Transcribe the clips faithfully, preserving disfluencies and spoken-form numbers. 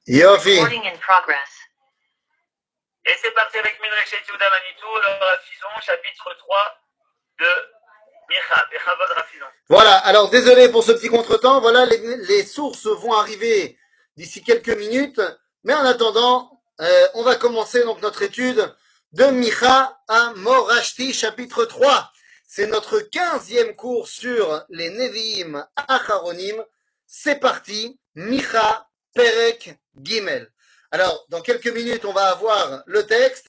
Yofi. Et c'est parti avec Midrash Yehuda Manitou, le Rafizon, chapitre trois de Micha, Bechavod Rafizon. Voilà, alors désolé pour ce petit contretemps, voilà, les, les sources vont arriver d'ici quelques minutes, mais en attendant, euh, on va commencer donc notre étude de Micha à Morashti, chapitre trois. C'est notre quinzième cours sur les Nevi'im Acharonim. C'est parti, Micha Perek Gimel. Alors, dans quelques minutes, on va avoir le texte.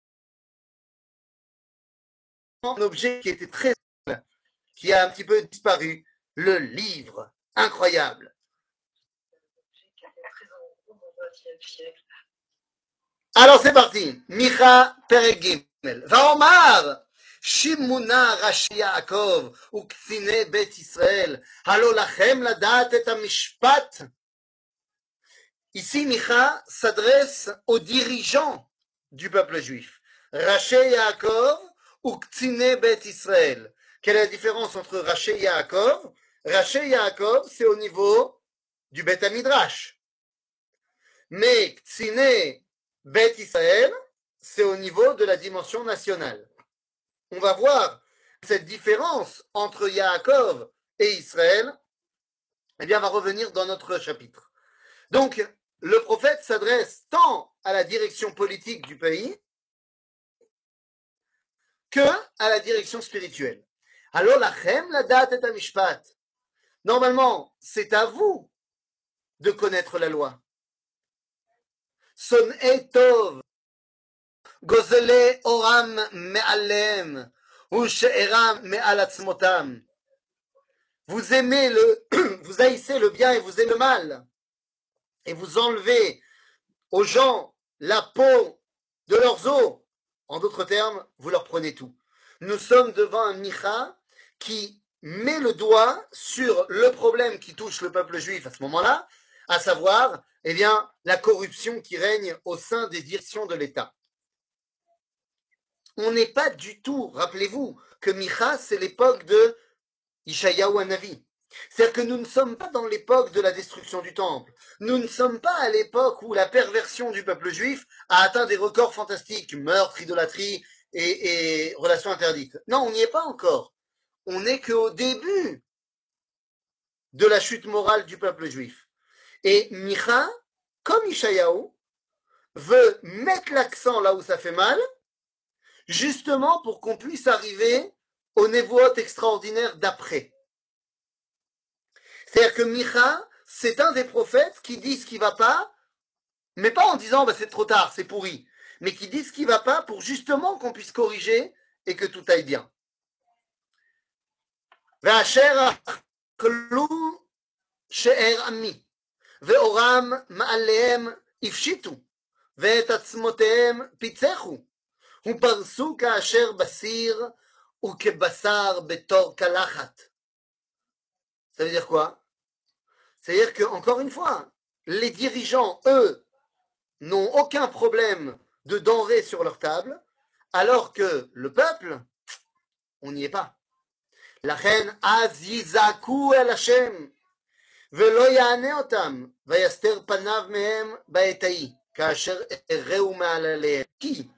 Un objet qui était très qui a un petit peu disparu, le livre. Incroyable. Alors c'est parti. Micha Perek Gimel. Vaomar Shimuna Rashi Yaakov וקציני בית ישראל, הלא לכם לדעת את המשפט. Ici, Micha s'adresse aux dirigeants du peuple juif. Rashi Yaakov ou Ktsine Bet Israël. Quelle est la différence entre Rashi Yaakov? Rashi Yaakov, c'est au niveau du Bet Midrash. Mais Ktsine Bet Israël, c'est au niveau de la dimension nationale. On va voir cette différence entre Yaakov et Israël. Eh bien, va revenir dans notre chapitre. Donc, le prophète s'adresse tant à la direction politique du pays que à la direction spirituelle. Alors, lachem la date est un mishpat. Normalement, c'est à vous de connaître la loi. Son etov gozele oram me'alem ou she'eram me'alatzmotam. Vous aimez le, vous haïssez le bien et vous aimez le mal, et vous enlevez aux gens la peau de leurs os. En d'autres termes, vous leur prenez tout. Nous sommes devant un Micha qui met le doigt sur le problème qui touche le peuple juif à ce moment-là, à savoir, eh bien, la corruption qui règne au sein des directions de l'État. On n'est pas du tout, rappelez-vous, que Micha, c'est l'époque de Ishayahu Hanavi. C'est-à-dire que nous ne sommes pas dans l'époque de la destruction du temple. Nous ne sommes pas à l'époque où la perversion du peuple juif a atteint des records fantastiques, meurtre, idolâtrie et, et relations interdites. Non, on n'y est pas encore. On n'est qu'au début de la chute morale du peuple juif. Et Micha, comme Ishayahu, veut mettre l'accent là où ça fait mal, justement pour qu'on puisse arriver au névoot extraordinaire d'après. C'est-à-dire que Micha, c'est un des prophètes qui dit ce qui ne va pas, mais pas en disant bah, c'est trop tard, c'est pourri, mais qui dit ce qui ne va pas pour justement qu'on puisse corriger et que tout aille bien. Ve'asher achlu she'er ami, ve'oram ma'alehem ifshitu, ve'et atzmotehem pitzechu, uparsu ka'asher basir ukebasar betor kalachat. Ça veut dire quoi? C'est-à-dire que, encore une fois, les dirigeants, eux, n'ont aucun problème de denrées sur leur table, alors que le peuple, on n'y est pas. La reine Azizaku el Hashem, velo yane otam, vayaster panav mehem baetai, kaasher ereu ma'alalehem. Qui?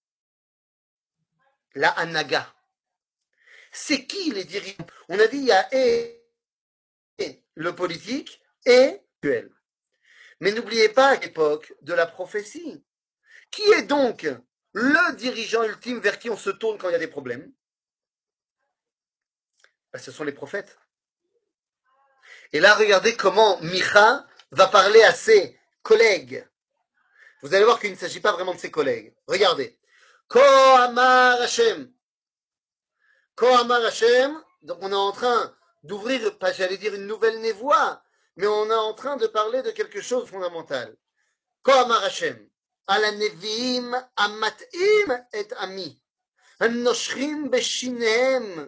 La Hanaga. C'est qui les dirigeants? On a dit il y a et le politique et le. Mais n'oubliez pas à l'époque de la prophétie. Qui est donc le dirigeant ultime vers qui on se tourne quand il y a des problèmes? Ben, ce sont les prophètes. Et là, regardez comment Micha va parler à ses collègues. Vous allez voir qu'il ne s'agit pas vraiment de ses collègues. Regardez. Ko Amar Hashem. Ko Amar Hashem. Donc on est en train d'ouvrir, pas j'allais dire une nouvelle névoie, mais on est en train de parler de quelque chose de fondamental. Ko Amar Hashem. על הנביאים המטעים את עמי, הנושכים בשיניהם,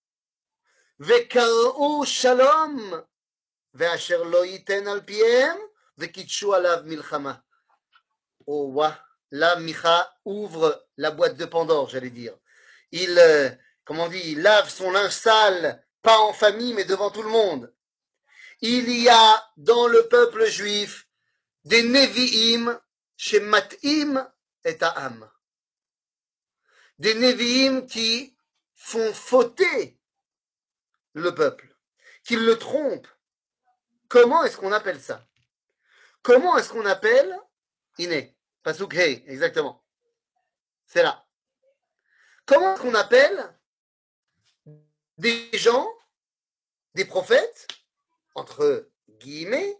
וקראו שלום, ואשר לא ייתן על פיהם, וקידשו עליו מלחמה. Oh, ouais. Là, Micha ouvre la boîte de Pandore, j'allais dire. Il, euh, comment on dit, il lave son linge sale, pas en famille, mais devant tout le monde. Il y a dans le peuple juif des Nevi'im chez Mat'im et Ta'am. Des Nevi'im qui font fauter le peuple, qui le trompent. Comment est-ce qu'on appelle ça? Comment est-ce qu'on appelle Iné, Pasuk Hei, exactement. C'est là. Comment est-ce qu'on appelle des gens, des prophètes, entre guillemets,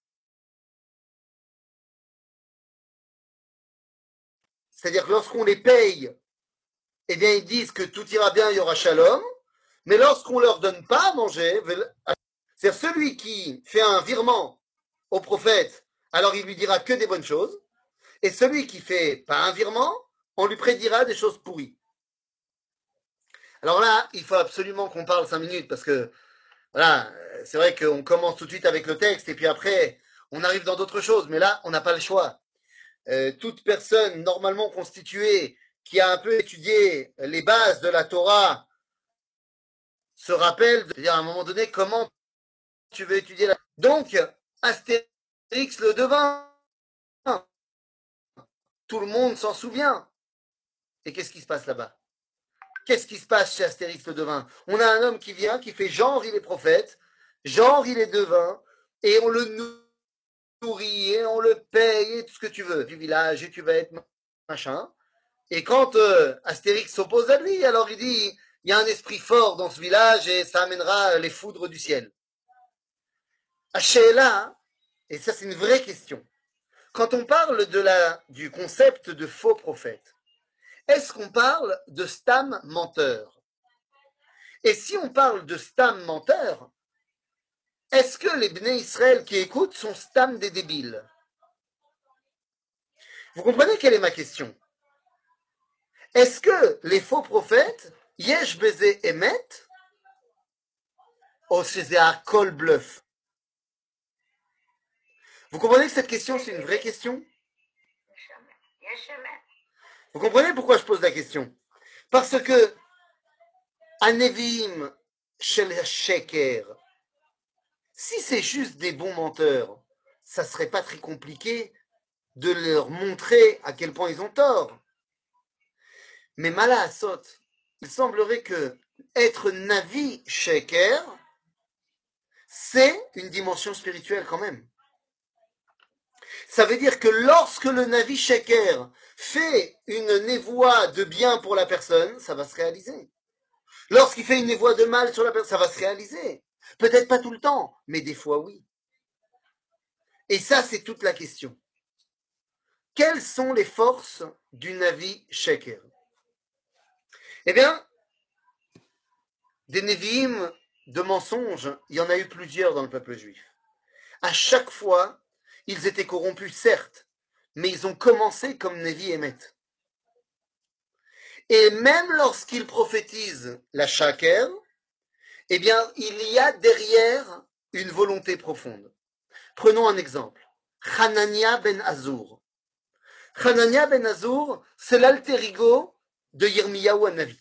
c'est-à-dire que lorsqu'on les paye, eh bien ils disent que tout ira bien, il y aura shalom, mais lorsqu'on leur donne pas à manger, c'est-à-dire celui qui fait un virement au prophète, alors il lui dira que des bonnes choses, et celui qui fait pas un virement, on lui prédira des choses pourries. Alors là, il faut absolument qu'on parle cinq minutes, parce que voilà, c'est vrai qu'on commence tout de suite avec le texte, et puis après, on arrive dans d'autres choses, mais là, on n'a pas le choix. Euh, toute personne normalement constituée qui a un peu étudié les bases de la Torah se rappelle, c'est-à-dire à un moment donné, comment tu veux étudier la... Donc, Astérix le devin, tout le monde s'en souvient. Et qu'est-ce qui se passe là-bas? Qu'est-ce qui se passe chez Astérix le devin? On a un homme qui vient, qui fait genre il est prophète, genre il est devin, et on le nourrit, et on le paye, et tout ce que tu veux, du village, et tu vas être machin. Et quand euh, Astérix s'oppose à lui, alors il dit, il y a un esprit fort dans ce village, et ça amènera les foudres du ciel. Sheila, et ça c'est une vraie question, quand on parle de la, du concept de faux prophète, est-ce qu'on parle de stam menteur? Et si on parle de stam menteur, est-ce que les Bnei Israël qui écoutent sont stam des débiles? Vous comprenez quelle est ma question? Est-ce que les faux prophètes, yesh beze emet, ou c'est un kol bluff? Vous comprenez que cette question, c'est une vraie question? Vous comprenez pourquoi je pose la question? Parce que Anevim shel sheker, si c'est juste des bons menteurs, ça serait pas très compliqué de leur montrer à quel point ils ont tort. Mais Mala Asot, il semblerait que être Navi Sheker, c'est une dimension spirituelle quand même. Ça veut dire que lorsque le Navi Sheker fait une névoie de bien pour la personne, ça va se réaliser. Lorsqu'il fait une névoie de mal sur la personne, ça va se réaliser. Peut-être pas tout le temps, mais des fois oui. Et ça, c'est toute la question. Quelles sont les forces du Navi Sheker? Eh bien, des Nevi'im de mensonges, il y en a eu plusieurs dans le peuple juif. À chaque fois, ils étaient corrompus, certes, mais ils ont commencé comme Nevi Emet. Et même lorsqu'ils prophétisent la Shaker, eh bien, il y a derrière une volonté profonde. Prenons un exemple. Hanania ben Azur. Hanania ben Azur, c'est l'alter ego de Yirmiyahu Hanavi.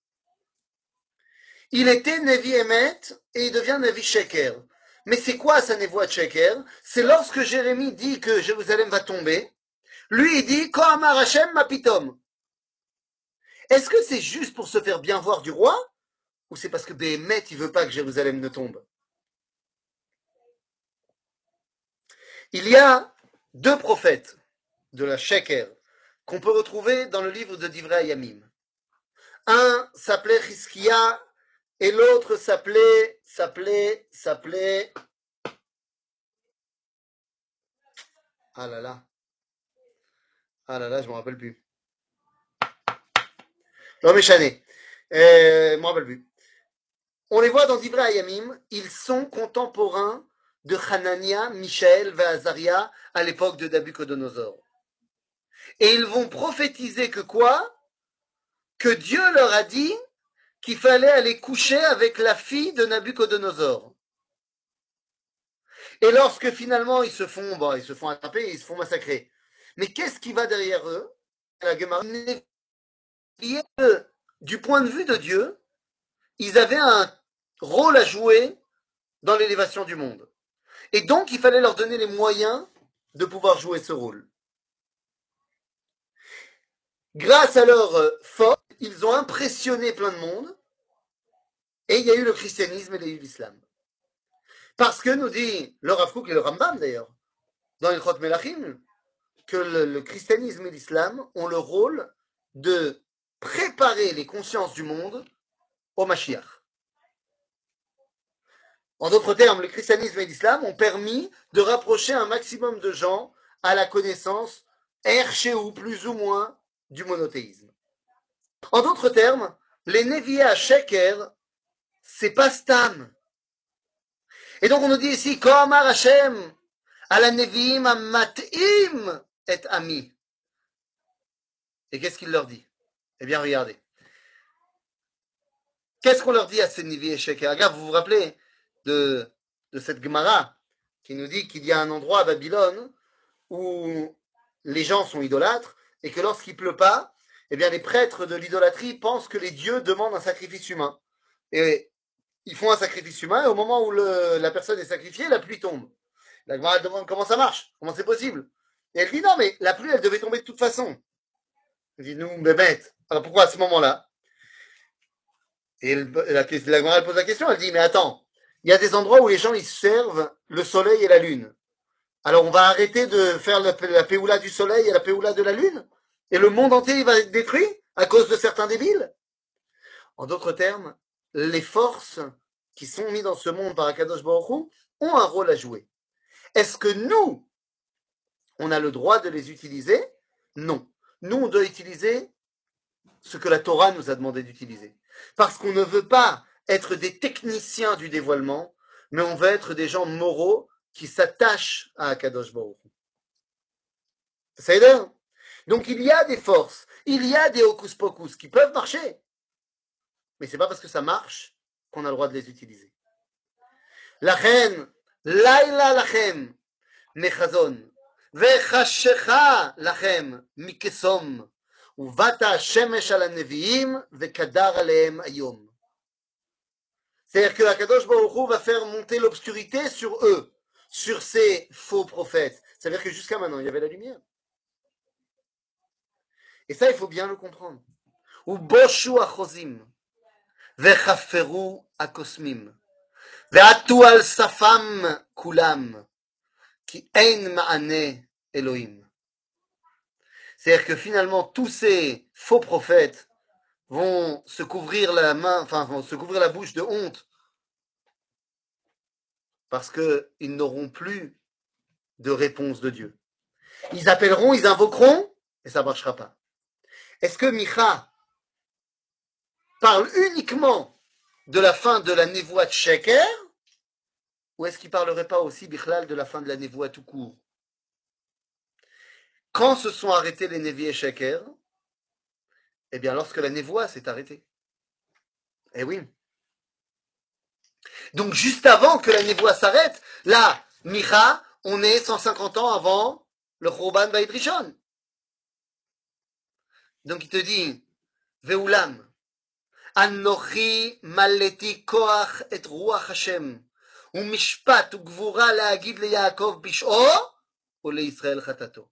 Il était Nevi Emet et il devient Nevi Sheker. Mais c'est quoi sa névoie de Sheker? C'est lorsque Jérémie dit que Jérusalem va tomber, lui il dit Kohamar Hashem Mapitom. Est-ce que c'est juste pour se faire bien voir du roi? Ou c'est parce que Béhémet il veut pas que Jérusalem ne tombe? Il y a deux prophètes de la Sheker qu'on peut retrouver dans le livre de Divrei Hayamim. Un s'appelait Chizkia et l'autre s'appelait, s'appelait, s'appelait... Ah là là. Ah là là, je ne me rappelle plus. Non, mais Chané. Euh, je ne me rappelle plus. On les voit dans Divrei Hayamim, ils sont contemporains de Hanania, Michaël et Azaria à l'époque de Nabuchodonosor. Et ils vont prophétiser que quoi? Que Dieu leur a dit qu'il fallait aller coucher avec la fille de Nabuchodonosor. Et lorsque finalement ils se font, bon, ils se font attraper, ils se font massacrer. Mais qu'est-ce qui va derrière eux? La Gemara, du point de vue de Dieu, ils avaient un rôle à jouer dans l'élévation du monde. Et donc, il fallait leur donner les moyens de pouvoir jouer ce rôle. Grâce à leur force, ils ont impressionné plein de monde, et il y a eu le christianisme et il y a eu l'islam. Parce que nous dit le Rav Kook et le Rambam d'ailleurs, dans Ilchot Melachim, que le, le christianisme et l'islam ont le rôle de préparer les consciences du monde au Mashiach. En d'autres termes, le christianisme et l'islam ont permis de rapprocher un maximum de gens à la connaissance, erchéou, plus ou moins, du monothéisme. En d'autres termes, les Nevi'é à Sheker, c'est pas Stam. Et donc on nous dit ici, Kohamar Hashem, à la Nevi'im Mat'im et Ami. Et qu'est-ce qu'il leur dit? Eh bien, regardez. Qu'est-ce qu'on leur dit à ces Nevi'é Sheker? Regarde, vous vous rappelez de, de cette Gemara qui nous dit qu'il y a un endroit à Babylone où les gens sont idolâtres et que lorsqu'il pleut pas, eh bien les prêtres de l'idolâtrie pensent que les dieux demandent un sacrifice humain. Et ils font un sacrifice humain et au moment où le, la personne est sacrifiée, la pluie tombe. La Gemara demande comment ça marche, comment c'est possible. Et elle dit non mais la pluie elle devait tomber de toute façon. Elle dit nous mais bête. Alors pourquoi à ce moment-là? Et elle, la, la Gemara elle pose la question, elle dit mais attends, il y a des endroits où les gens ils servent le soleil et la lune. Alors on va arrêter de faire la, la péoula du soleil et la péoula de la lune? Et le monde entier il va être détruit à cause de certains débiles? En d'autres termes, les forces qui sont mises dans ce monde par Akadosh Baruch Hu ont un rôle à jouer. Est-ce que nous, on a le droit de les utiliser? Non. Nous, on doit utiliser ce que la Torah nous a demandé d'utiliser. Parce qu'on ne veut pas être des techniciens du dévoilement, mais on veut être des gens moraux qui s'attachent à Akadosh Baruch Hu. Ça aide, hein? Donc il y a des forces, il y a des hocus pocus qui peuvent marcher. Mais c'est pas parce que ça marche qu'on a le droit de les utiliser. Lachen, laila lachem, mechazon, vechashecha lachem, mikesom, uvata shemesh al neviim, vekadar alehem ayom. C'est-à-dire que Akadosh Baruch Hu va faire monter l'obscurité sur eux, sur ces faux prophètes. C'est-à-dire que jusqu'à maintenant, il y avait la lumière. Et ça, il faut bien le comprendre. Ou boshu achozim, vechaferu akosmim, ve'atu al safam kulam, ki ein ma'ane Elohim. C'est-à-dire que finalement, tous ces faux prophètes vont se couvrir la main, enfin, vont se couvrir la bouche de honte, parce qu'ils n'auront plus de réponse de Dieu. Ils appelleront, ils invoqueront, et ça ne marchera pas. Est-ce que Micha parle uniquement de la fin de la névoie de Sheker, ou est-ce qu'il ne parlerait pas aussi, Bichlal, de la fin de la névoie tout court? Quand se sont arrêtés les Nevi'é Sheker? Eh bien, lorsque la névoie s'est arrêtée. Eh oui. Donc, juste avant que la névoie s'arrête, là, Micha, on est cent cinquante ans avant le Churban Bayit Rishon. Donc, il te dit, Ve'ulam, Anochi maleti koach et ruach Hashem, umishpat ugvura להגיד ליעקב בשעו, ולישראל חטאתו.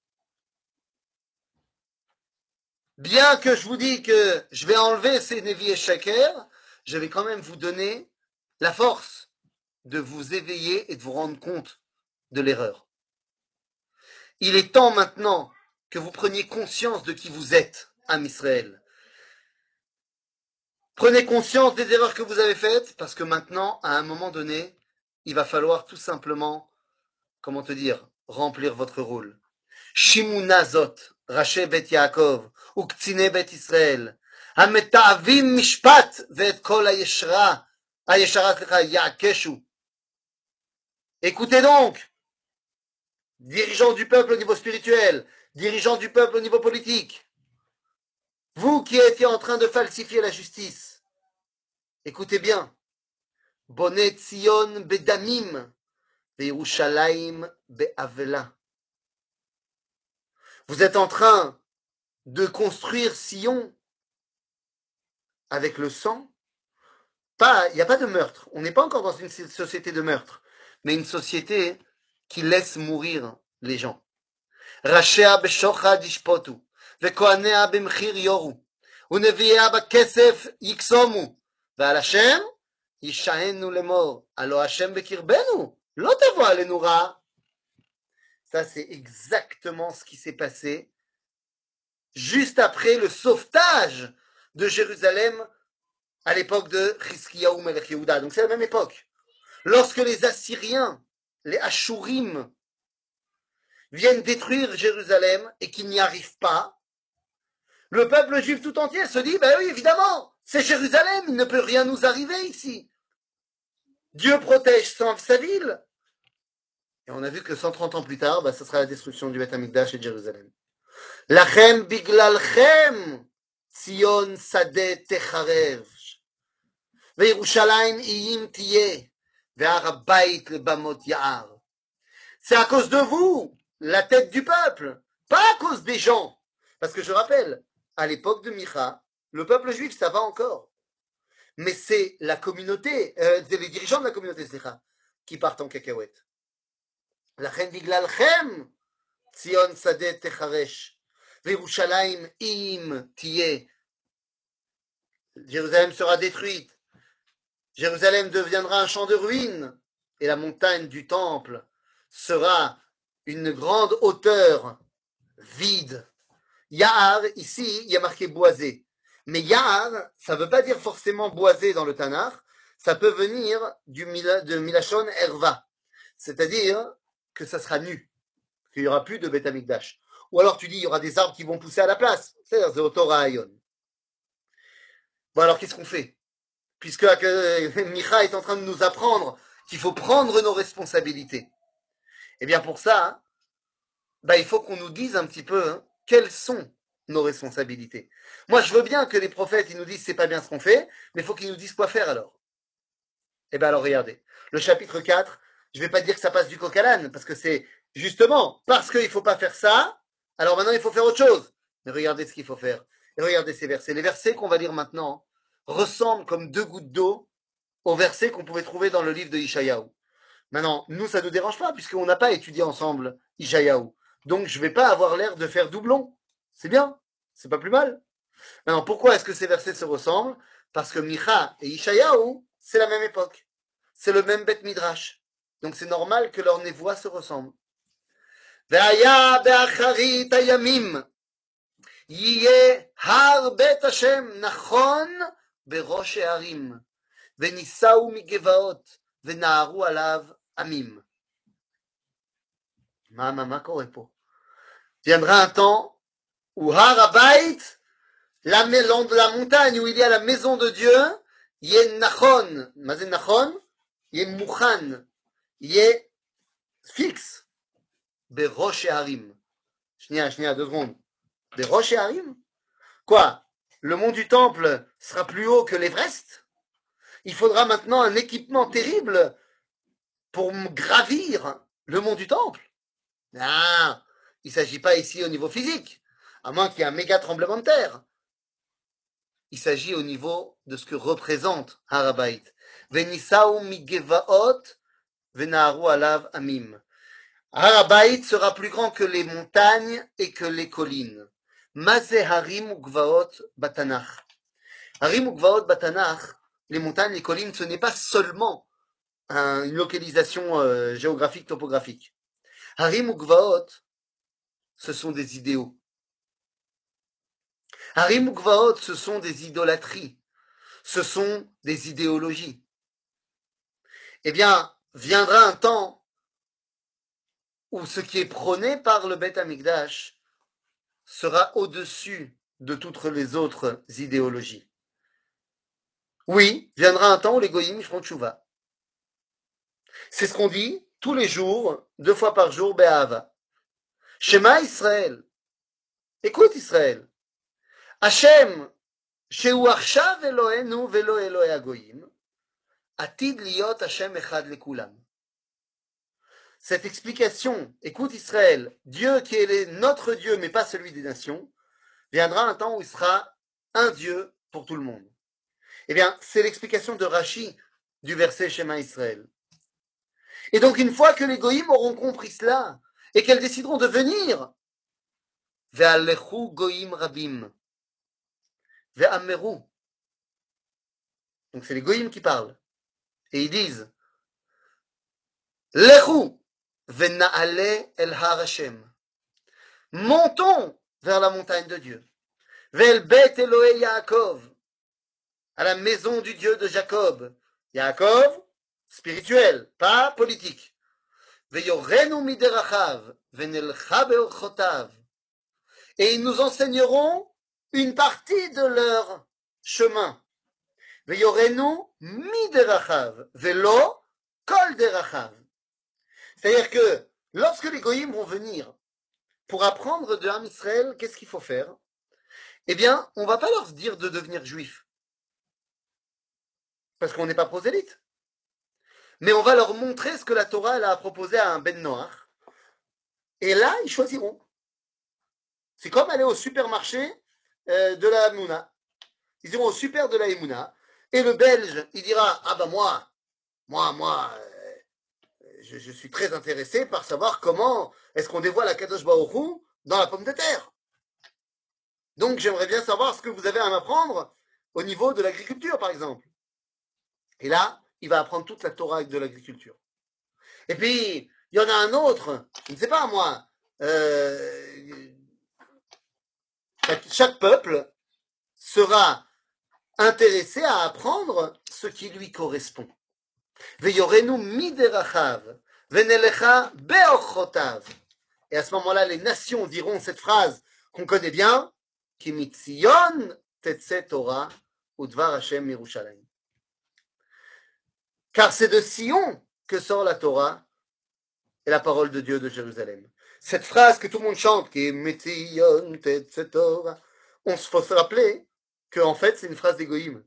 Bien que je vous dis que je vais enlever ces Nevi'é Sheker, je vais quand même vous donner la force de vous éveiller et de vous rendre compte de l'erreur. Il est temps maintenant que vous preniez conscience de qui vous êtes, Am Israël. Prenez conscience des erreurs que vous avez faites, parce que maintenant, à un moment donné, il va falloir tout simplement, comment te dire, remplir votre rôle. Shimuna zot, Raché bet Yaakov, uktsine bet Israël, המתעבים משפט ואת כל הישרה, הישרה סליחה, יעקשו. Écoutez donc, dirigeants du peuple au niveau spirituel, dirigeants du peuple au niveau politique, vous qui étiez en train de falsifier la justice, écoutez bien, Bonet Tzion bedamim, veYerushalayim be'avela. Vous êtes en train de construire Sion avec le sang. Pas, il n'y a pas de meurtre. On n'est pas encore dans une société de meurtre, mais une société qui laisse mourir les gens. ראשיה בשוחד ישפוטו, וכהניה במחיר יורו, ונביאיה בכסף יקסומו, ועל השם ישענו לאמור, הלא השם בקרבנו, לא תבוא עלינו רע. Ça, c'est exactement ce qui s'est passé juste après le sauvetage de Jérusalem à l'époque de Chizkiyahu Melech Yehuda. Donc c'est la même époque. Lorsque les Assyriens, les Ashurim, viennent détruire Jérusalem et qu'ils n'y arrivent pas, le peuple juif tout entier se dit, ben oui, évidemment, c'est Jérusalem, il ne peut rien nous arriver ici. Dieu protège sa ville. Et on a vu que cent trente ans plus tard, bah, ce sera la destruction du Beth Amikdash et de Jérusalem. Lachem biglalchem, Sion sadeh techarev, veYerushalayim iyim tiyeh, ve'har habayit lebamot ya'ar. C'est à cause de vous, la tête du peuple, pas à cause des gens. Parce que je rappelle, à l'époque de Micha, le peuple juif, ça va encore. Mais c'est la communauté, euh, les dirigeants de la communauté, qui partent en cacahuète. לכן בגללכם ציון שדה תחרש וירושלים אם תהיה. Jérusalem sera détruite. Jérusalem deviendra un champ de ruines et la montagne du temple sera une grande hauteur vide. Ya'ar, ici, il y a marqué boisé. Mais Ya'ar, ça ne veut pas dire forcément boisé dans le Tanakh, ça peut venir du mila, de Milachon Herva, c'est-à-dire que ça sera nu, qu'il n'y aura plus de Beth Amikdash. Ou alors tu dis, il y aura des arbres qui vont pousser à la place. C'est-à-dire, c'est au Torah Ayon. Bon, alors qu'est-ce qu'on fait? Puisque euh, Micha est en train de nous apprendre qu'il faut prendre nos responsabilités. Eh bien, pour ça, hein, bah, il faut qu'on nous dise un petit peu hein, quelles sont nos responsabilités. Moi, je veux bien que les prophètes ils nous disent c'est pas bien ce qu'on fait, mais il faut qu'ils nous disent quoi faire alors. Eh bien, alors regardez, le chapitre quatre, je ne vais pas dire que ça passe du coq à l'âne, parce que c'est justement parce qu'il ne faut pas faire ça, alors maintenant il faut faire autre chose. Mais regardez ce qu'il faut faire. Et regardez ces versets. Les versets qu'on va lire maintenant ressemblent comme deux gouttes d'eau aux versets qu'on pouvait trouver dans le livre de Ishayahu. Maintenant, nous, ça ne nous dérange pas, puisqu'on n'a pas étudié ensemble Ishayahu. Donc, je ne vais pas avoir l'air de faire doublon. C'est bien, c'est pas plus mal. Maintenant, pourquoi est-ce que ces versets se ressemblent? Parce que Micha et Ishayahu, c'est la même époque. C'est le même Beth Midrash. Donc c'est normal que leurs névois se ressemblent. Ve'aya be'acharit hayamim yiyeh har bet Hashem nachon berosh harim ve'nisau migevaot ve'naharu alav amim. Ma ma ma qu'aurait pas. Viendra un temps où Har Habayit, la, la montagne où il y a la maison de Dieu, yeh nachon, mazé nachon, yeh mouchan, yeh fixe. Berosh Harim. Shnia, shnia, deux secondes. Berosh Harim? Quoi? Le mont du temple sera plus haut que l'Everest? Il faudra maintenant un équipement terrible pour gravir le mont du temple? Non, il ne s'agit pas ici au niveau physique, à moins qu'il y ait un méga tremblement de terre. Il s'agit au niveau de ce que représente Har Habayit. Venisau migevaot venaharu alav amim. Har Habayit sera plus grand que les montagnes et que les collines. Mazé harim ugvaot batanach. Harim ugvaot batanach, les montagnes, les collines, ce n'est pas seulement un, une localisation euh, géographique, topographique. Harim ugvaot, ce sont des idéaux. Harim ugvaot, ce sont des idolâtries. Ce sont des idéologies. Eh bien, viendra un temps où ce qui est prôné par le Beth Amikdash sera au-dessus de toutes les autres idéologies. Oui, viendra un temps où les goyim feront tchouva. C'est ce qu'on dit tous les jours, deux fois par jour, Be'ahava. Shema Israël. Écoute Israël. Hashem, shehu achshav Eloheinu velo Elohei hagoyim, atid liot Hashem echad lekulam. Cette explication, écoute Israël, Dieu qui est notre Dieu mais pas celui des nations, viendra un temps où il sera un Dieu pour tout le monde. Eh bien, c'est l'explication de Rashi du verset Shema Israël. Et donc, une fois que les goïms auront compris cela, et qu'elles décideront de venir Ve'alechu goyim rabim. Ve'ameru. Donc c'est les goyim qui parlent. Et ils disent Lechu ve'na'ale el har Hashem. Montons vers la montagne de Dieu. Ve'el bet Elohei Yaakov. À la maison du Dieu de Jacob. Yaakov, spirituel, pas politique. Ve'yorenu miderachav. Ve'nelcha be'orchotav. Et ils nous enseigneront une partie de leur chemin. Ve'yorenu miderachav. Ve'lo kol derachav. C'est-à-dire que lorsque les goyim vont venir pour apprendre de Ham Israël, qu'est-ce qu'il faut faire? Eh bien, on ne va pas leur dire de devenir juifs, parce qu'on n'est pas prosélyte. Mais on va leur montrer ce que la Torah elle a proposé à un Ben Noach. Et là, ils choisiront. C'est comme aller au supermarché euh, de la Mouna. Ils iront au super de la Emouna. Et le Belge, il dira, ah ben moi, moi, moi, euh, je, je suis très intéressé par savoir comment est-ce qu'on dévoile la Kadosh Baruch Hu dans la pomme de terre. Donc j'aimerais bien savoir ce que vous avez à m'apprendre au niveau de l'agriculture, par exemple. Et là, il va apprendre toute la Torah de l'agriculture. Et puis, il y en a un autre, je ne sais pas moi, euh, chaque peuple sera intéressé à apprendre ce qui lui correspond. Veyorenu miderachav, venelecha beochotav. Et à ce moment-là, les nations diront cette phrase qu'on connaît bien, Ki mitzion tetze Torah udvar Hashem Yerushalayim. Car c'est de Sion que sort la Torah et la parole de Dieu de Jérusalem. Cette phrase que tout le monde chante, qui est Metzion tetze Torah, on se faut se rappeler qu'en fait c'est une phrase d'égoïme.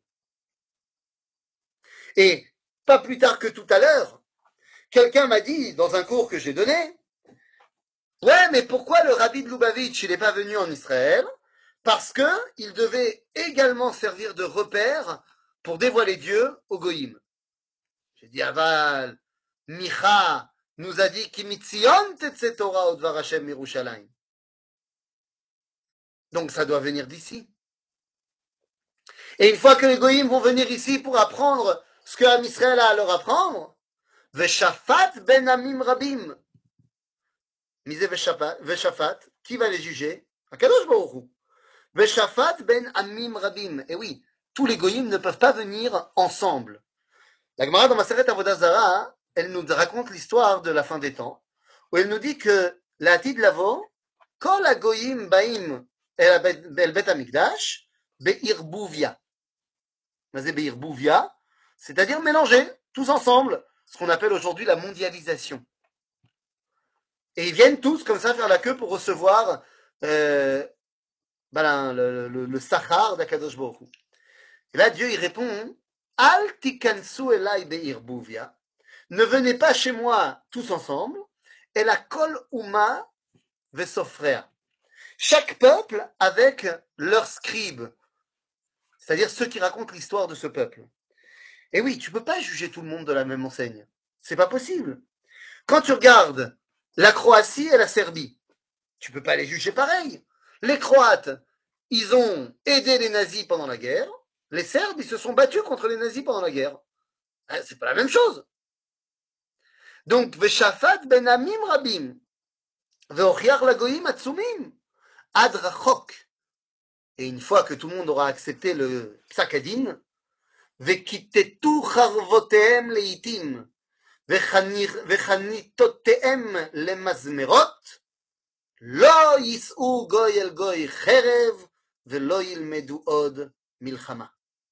Et pas plus tard que tout à l'heure, quelqu'un m'a dit dans un cours que j'ai donné, ouais, mais pourquoi le rabbi de Lubavitch il n'est pas venu en Israël? Parce que il devait également servir de repère pour dévoiler Dieu aux goïm. J'ai dit, Aval, Micha nous a dit Kimitzion tetze Torah udvar Hashem Yerushalayim. Donc ça doit venir d'ici. Et une fois que les goïms vont venir ici pour apprendre ce que Am Israël a à leur apprendre, Veshafat ben Amim Rabim. Misé Veshafat, qui va les juger? Akadosh Baruch Hu. Veshafat ben Amim Rabim. Et oui, tous les goïms ne peuvent pas venir ensemble. La Gemara dans Maseret Avodah Zarah, elle nous raconte l'histoire de la fin des temps, où elle nous dit que la Atid Lavo, Kol HaGoyim Baim El Bet HaMikdash, Be'irbuvia. Mais Be'irbuvia, c'est-à-dire mélanger, tous ensemble, ce qu'on appelle aujourd'hui la mondialisation. Et ils viennent tous comme ça faire la queue pour recevoir euh, ben, le, le, le Sachar d'Akadosh Baruch Hu. Et là, Dieu, il répond, Al tikansu elai be'irbuvia, ne venez pas chez moi tous ensemble, et la kol uma vesofrea. Chaque peuple avec leur scribe, c'est-à-dire ceux qui racontent l'histoire de ce peuple. Et oui, tu ne peux pas juger tout le monde de la même enseigne. C'est pas possible. Quand tu regardes la Croatie et la Serbie, tu ne peux pas les juger pareil. Les Croates, ils ont aidé les nazis pendant la guerre. Les Serbes, ils se sont battus contre les nazis pendant la guerre. C'est pas la même chose. Donc, Veshafat ben Amim Rabim, Veochiach lagoyim atzumim, ad rachok. Et une fois que tout le monde aura accepté le psakadin, Vekitetu charvotehem leitim, Vechanitotehem lemazmerot, Lo yis'u goy el goy cherev, Velo yilmedu od milchama.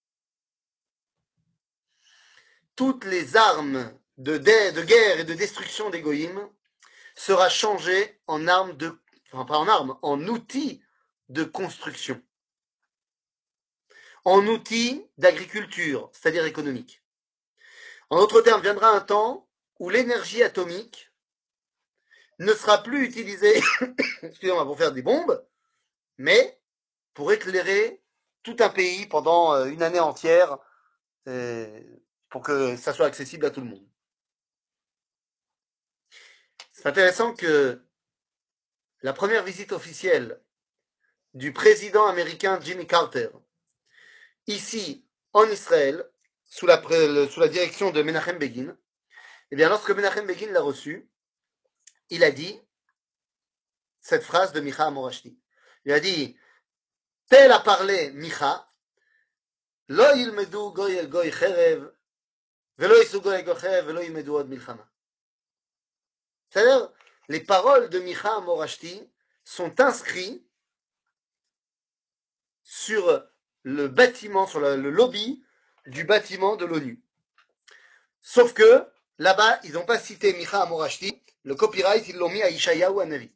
Toutes les armes de, de, de guerre et de destruction des goïms sera changée en armes de, enfin pas en armes, en outils de construction, en outils d'agriculture, c'est-à-dire économique. En d'autres termes, viendra un temps où l'énergie atomique ne sera plus utilisée, excusez-moi, pour faire des bombes, mais pour éclairer tout un pays pendant une année entière, euh, pour que ça soit accessible à tout le monde. C'est intéressant que la première visite officielle du président américain Jimmy Carter, ici en Israël, sous la, sous la direction de Menachem Begin, eh bien, lorsque Menachem Begin l'a reçu, il a dit cette phrase de Micha Amorashti. Il a dit, tel a parlé Micha, lo yilmedu goy el goy cherev, velo yisu goy el goy cherev, velo yilmedu od milchama. C'est-à-dire, les paroles de Micha Amorashti sont inscrites sur le bâtiment, sur le, le lobby du bâtiment de l'ONU. Sauf que, là-bas, ils n'ont pas cité Micha Amorashti, le copyright, ils l'ont mis à Ishayahu Hanavi.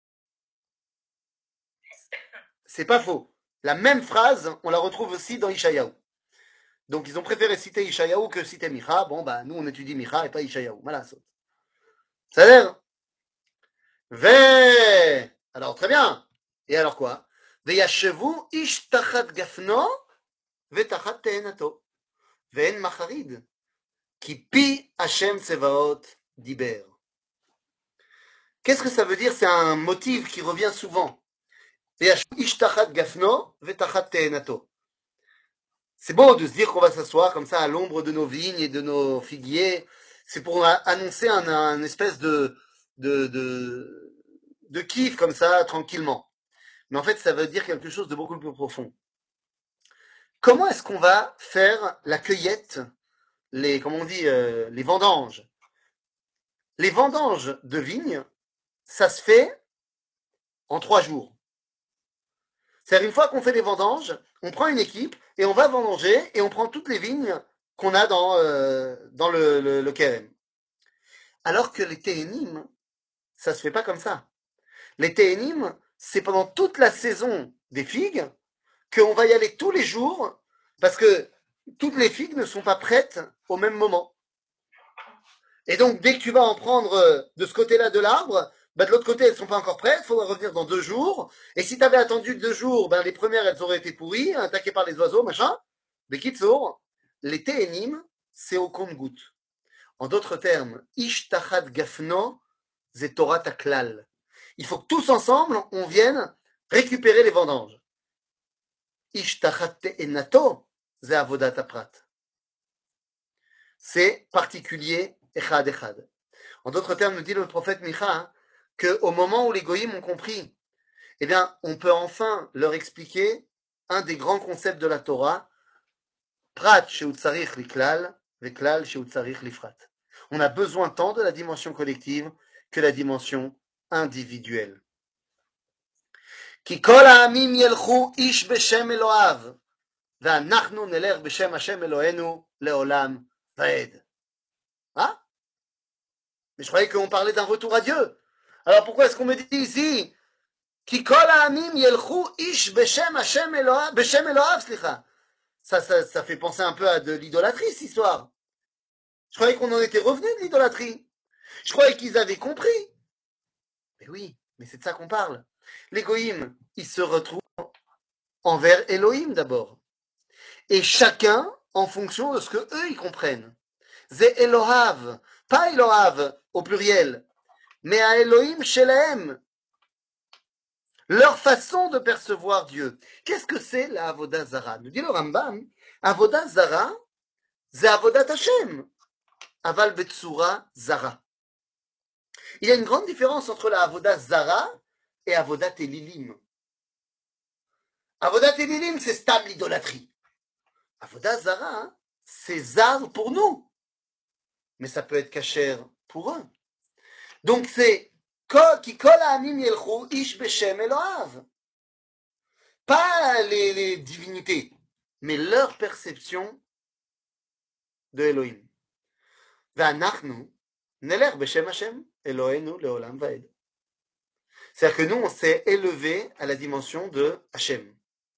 C'est pas faux. La même phrase, on la retrouve aussi dans Ishayahu. Donc, ils ont préféré citer Ishayahu que citer Micha. Bon, bah, nous, on étudie Micha et pas Ishayahu. Voilà, ça. Ça a l'air. Ve. Alors, très bien. Et alors quoi? Veyashevu ish tachat gafno vetachat tehenato. Ve'en macharid. Ki pi Hashem tsevaot diber. Qu'est-ce que ça veut dire? C'est un motif qui revient souvent. Veyashevu ish tachat gafno vetachat tehenato. C'est beau de se dire qu'on va s'asseoir comme ça à l'ombre de nos vignes et de nos figuiers. C'est pour annoncer un, un espèce de, de, de, de kiff comme ça, tranquillement. Mais en fait, ça veut dire quelque chose de beaucoup plus profond. Comment est-ce qu'on va faire la cueillette, les, comment on dit, euh, les vendanges? Les vendanges de vignes, ça se fait en trois jours. C'est-à-dire, une fois qu'on fait les vendanges, on prend une équipe et on va vendanger et on prend toutes les vignes qu'on a dans, euh, dans le, le, le Kérem. Alors que les Téhénim, ça se fait pas comme ça. Les Téhénim, c'est pendant toute la saison des figues qu'on va y aller tous les jours parce que toutes les figues ne sont pas prêtes au même moment. Et donc, dès que tu vas en prendre de ce côté-là de l'arbre, bah de l'autre côté, elles ne sont pas encore prêtes, il faudra revenir dans deux jours. Et si tu avais attendu deux jours, ben les premières, elles auraient été pourries, attaquées par les oiseaux, machin. Mais Kitsour, les Téhénim, c'est au compte-goutte. En d'autres termes, Ish tachat gafno, ze Torah taklal. Il faut que tous ensemble, on vienne récupérer les vendanges. Ish tachat te'enato, ze avodat aprat. C'est particulier, echad echad. En d'autres termes, nous dit le prophète Micha, hein, qu'au moment où les goïms ont compris, eh bien, on peut enfin leur expliquer un des grands concepts de la Torah, prat shehu tzarich liklal, veklal shehu tzarich lifrat. On a besoin tant de la dimension collective que la dimension individuelle. Ki kol ha'amim yelchu ish b'shem Eloav, ve'anachnu nelech b'shem Hashem Elohenu le'olam va'ed. Ah? Mais je croyais qu'on parlait d'un retour à Dieu. Alors pourquoi est-ce qu'on me dit ici Ki kol ha'amim yelchu ish b'shem Hashem Eloav, b'shem Eloav, slicha. Ça, ça, ça fait penser un peu à de l'idolâtrie, cette histoire. Je croyais qu'on en était revenu de l'idolâtrie. Je croyais qu'ils avaient compris. Mais oui, mais c'est de ça qu'on parle. Les goïms, ils se retrouvent envers Elohim d'abord. Et chacun en fonction de ce que eux ils comprennent. C'est Elohav, pas Elohav au pluriel, mais à Elohim Shelahem. Leur façon de percevoir Dieu. Qu'est-ce que c'est la Avodah Zara? Nous dit le Rambam, Avodah Zara, c'est Avodat Hashem. Aval Betsura Zara. Il y a une grande différence entre la Avodah Zara et Avodat Elilim. Avodat Elilim, c'est stable l'idolâtrie. Avodah Zara, hein, c'est Zar pour nous. Mais ça peut être cachère pour eux. Donc c'est Ki kol ha'amim yelchu ish b'shem Eloav. Pas les, les divinités, mais leur perception de Elohim. Ve'anachnu nelech b'shem Hashem Elohenu le'olam va'ed. C'est-à-dire que nous, on s'est élevé à la dimension de Hashem.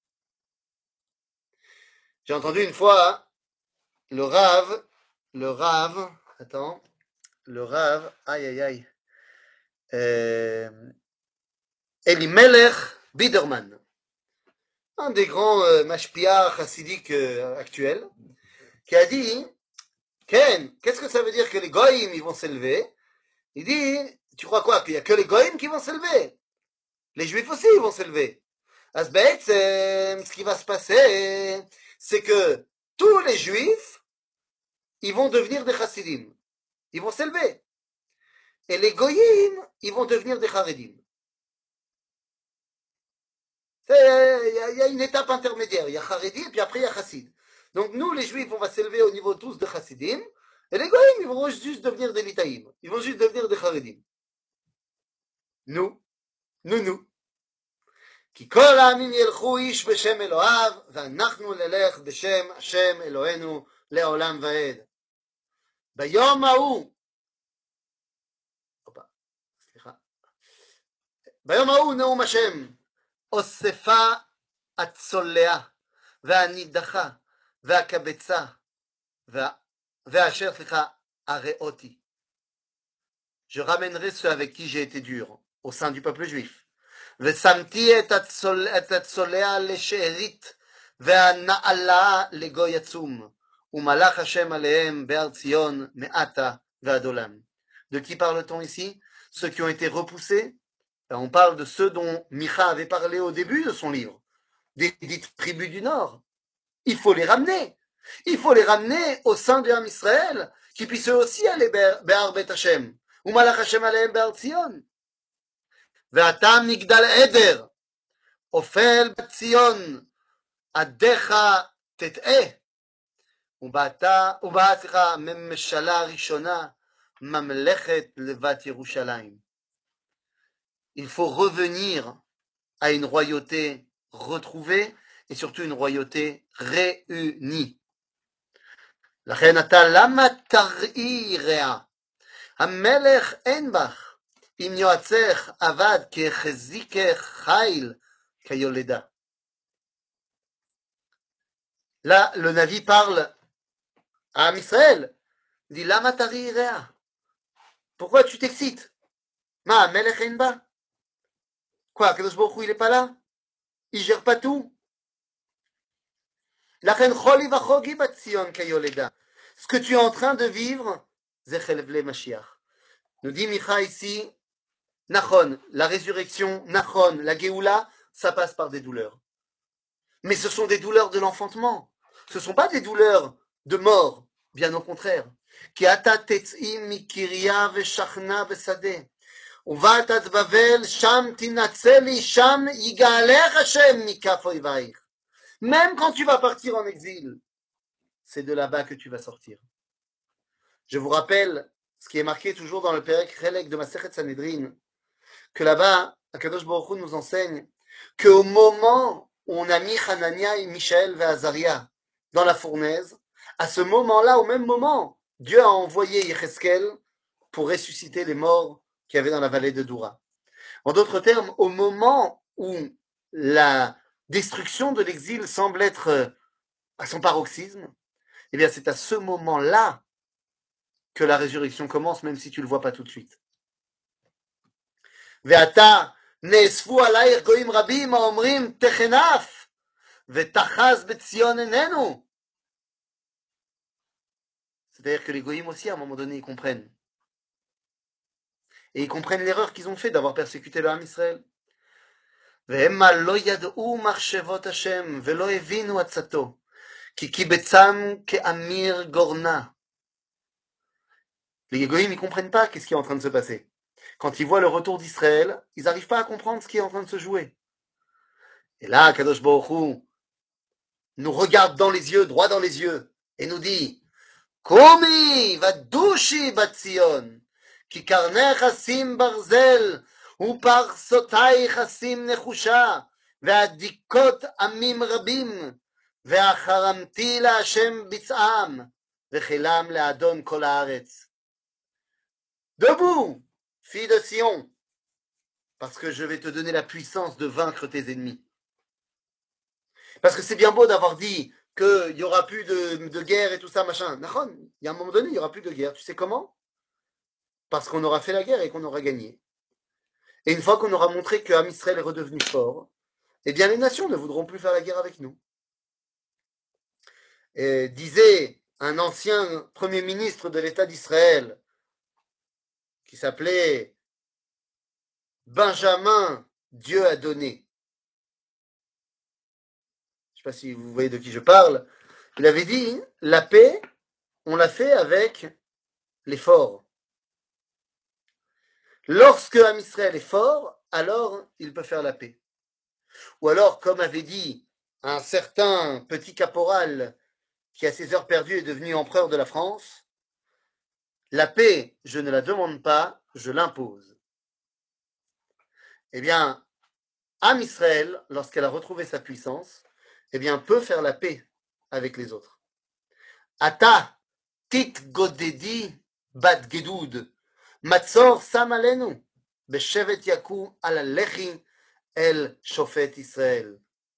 J'ai entendu une fois le Rav, le Rav, attends, le Rav, aïe aïe aïe, euh, Elimelech Biderman, un des grands euh, mashpia chassidiques euh, actuels, qui a dit, Ken, qu'est-ce que ça veut dire que les goïms ils vont s'élever? Il dit, tu crois quoi, qu'il n'y a que les goïms qui vont s'élever? Les juifs aussi ils vont s'élever. אז בעצם, ce qui va se passer, c'est que tous les juifs, ils vont devenir des chassidim. Ils vont s'élever. Et les goyim, ils vont devenir des charedim. Il y, y a une étape intermédiaire. Il y a charedi et puis après il y a chassid. Donc nous, les juifs, on va s'élever au niveau tous de chassidim. Et les goyim, ils vont juste devenir des litaïm. Ils vont juste devenir des charedim. Nous, nous, nous. כי כל העמים ילכו איש בשם אלוהיו, ואנחנו נלך בשם השם אלוהינו לעולם ועד. ביום ההוא, סליחה, ביום ההוא נאום השם, אוספה הצולע, והנידחה, והקבצה, והאשר, סליחה, הראותי. Je ramènerai ceux avec qui j'ai été dur, au sein du peuple juif. ושמתי את הצולע לשארית והנעלה לגוי עצום ומלך השם עליהם בהר ציון מעתה ועד עולם. De qui parle-t-on ici? Ceux qui ont été repoussés. On parle de ceux dont Micha avait parlé au début de son livre, des dites tribus du Nord. Il faut les ramener. Il faut les ramener au sein de Ham Israël, qui puissent eux aussi aller Behar Bet Hashem ou Malach Hashem עליהם בהר ציון. ואתה מגדל עדר, אופל בציון, עדיך תטעה, ובאה, סליחה, ממשלה ראשונה, ממלכת לבת ירושלים. Il faut revenir à une royauté retrouvée, et surtout une royauté réunie. לכן אתה, למה תראי רעה? המלך אין בך. אם יועצך עבד כחזיקך חיל כיולדה. Là, le Navi parle à Am Israël. Il dit, lama tari rea. Pourquoi tu t'excites? Ma, melech en ba. Quoi, Kadosh Baruch Hu, il est pas là? Il gère pas tout? Lachen choli vachogi bat Sion kayoleda. Ce que tu es en train de vivre, zechel vle Mashiach. Nous dit Micha ici, Nachon, la résurrection, Nachon, la Géoula, ça passe par des douleurs. Mais ce sont des douleurs de l'enfantement. Ce ne sont pas des douleurs de mort, bien au contraire. Ki ata tetz'i mikiria veshachna besade. Uvatat bavel sham tinatzeli sham yigalech Hashem mikaf oivaich. Même quand tu vas partir en exil, c'est de là-bas que tu vas sortir. Je vous rappelle ce qui est marqué toujours dans le Perek Chelek de Masechet Sanhedrin, que là-bas, Akadosh Baruch Hu nous enseigne qu'au moment où on a mis Hanania et Michaël et Azaria dans la fournaise, à ce moment-là, au même moment, Dieu a envoyé Yecheskel pour ressusciter les morts qu'il y avait dans la vallée de Doura. En d'autres termes, au moment où la destruction de l'exil semble être à son paroxysme, eh bien c'est à ce moment-là que la résurrection commence, même si tu ne le vois pas tout de suite. Ve'ata נאספו עלייך גויים רבים האומרים תחנף ותחז בציון עינינו. C'est-à-dire que les goyim aussi, à un moment donné, ils comprennent. Et ils comprennent l'erreur qu'ils ont fait d'avoir persécuté le Ham Israël. והמה לא ידעו מחשבות השם ולא הבינו עצתו, כי קיבצם כאמיר גורנה. Les goyim, ils comprennent pas qu'est-ce qui est en train de se passer. Quand ils voient le retour d'Israël, ils n'arrivent pas à comprendre ce qui est en train de se jouer. Et là, Kadosh Baruch Hu nous regarde dans les yeux, droit dans les yeux, et nous dit, Komi vadushi batzion, ki karnech asim barzel, u parsotaich asim nechusha, ve'adikot amim rabim, ve'acharamti la Hashem bitzam, ve'chelam le'adon kol haaretz. Debout, fille de Sion, parce que je vais te donner la puissance de vaincre tes ennemis. Parce que c'est bien beau d'avoir dit qu'il n'y aura plus de, de guerre et tout ça, machin. Il y a un moment donné, il n'y aura plus de guerre. Tu sais comment? Parce qu'on aura fait la guerre et qu'on aura gagné. Et une fois qu'on aura montré que Am Israël est redevenu fort, eh bien les nations ne voudront plus faire la guerre avec nous. Et disait un ancien premier ministre de l'État d'Israël, qui s'appelait Benjamin Dieu a donné. sais pas si vous voyez de qui je parle, il avait dit, la paix, on l'a fait avec l'effort. Lorsque Am Israël est fort, alors il peut faire la paix. Ou alors, comme avait dit un certain petit caporal qui, à ses heures perdues, est devenu empereur de la France, la paix, je ne la demande pas, je l'impose. Eh bien, Am Israël, lorsqu'elle a retrouvé sa puissance, eh bien, peut faire la paix avec les autres. Ata tit godedi bat gedud, matzor sam alenu, beshevet yaku al alechi el shofet Israël.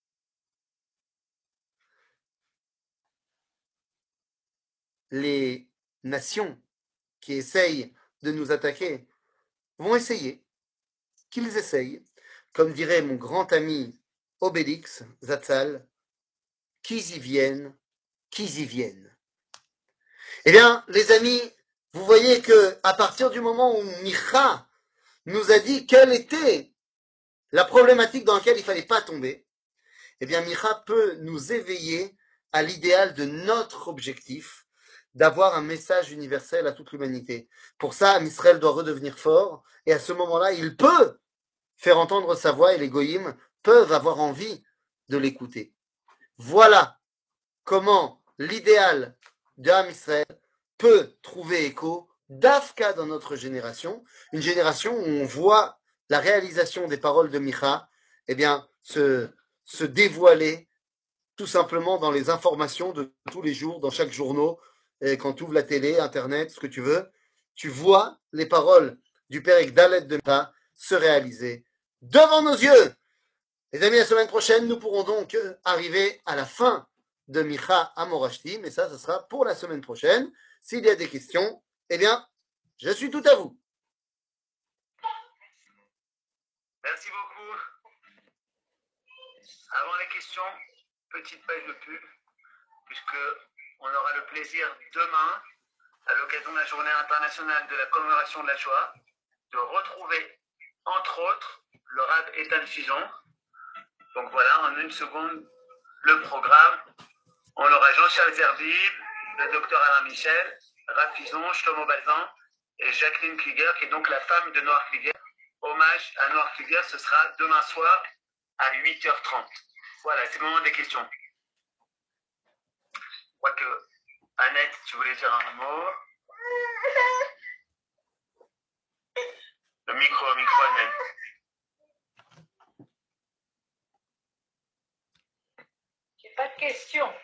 Les nations qui essayent de nous attaquer vont essayer, qu'ils essayent, comme dirait mon grand ami Obélix Zatzal, qu'ils y viennent, qu'ils y viennent. Eh bien, les amis, vous voyez que à partir du moment où Micha nous a dit quelle était la problématique dans laquelle il ne fallait pas tomber, eh bien, Micha peut nous éveiller à l'idéal de notre objectif, d'avoir un message universel à toute l'humanité. Pour ça, Israël doit redevenir fort, et à ce moment-là, il peut faire entendre sa voix, et les goïms peuvent avoir envie de l'écouter. Voilà comment l'idéal d'Am Israël peut trouver écho d'Afka dans notre génération, une génération où on voit la réalisation des paroles de Micha, eh bien, se, se dévoiler tout simplement dans les informations de tous les jours, dans chaque journaux, et quand tu ouvres la télé, Internet, ce que tu veux, tu vois les paroles du Père Dalet de Micha se réaliser devant nos yeux. Les amis, la semaine prochaine, nous pourrons donc arriver à la fin de Micha Amorashti, mais ça, ce sera pour la semaine prochaine. S'il y a des questions, eh bien, je suis tout à vous. Merci beaucoup. Avant les questions, petite page de pub, puisque on aura le plaisir demain, à l'occasion de la journée internationale de la commémoration de la Shoah, de retrouver, entre autres, le Rav Eitan Fison. Donc voilà, en une seconde, le programme. On aura Jean-Charles Zerbib, le docteur Alain Michel, Rav Fison, Shlomo Balzan et Jacqueline Klieger, qui est donc la femme de Noir Klieger. Hommage à Noir Klieger, ce sera demain soir à huit heures trente. Voilà, c'est le moment des questions. Je crois que Annette, tu voulais dire un mot. Le micro, le micro, Annette. J'ai pas de questions.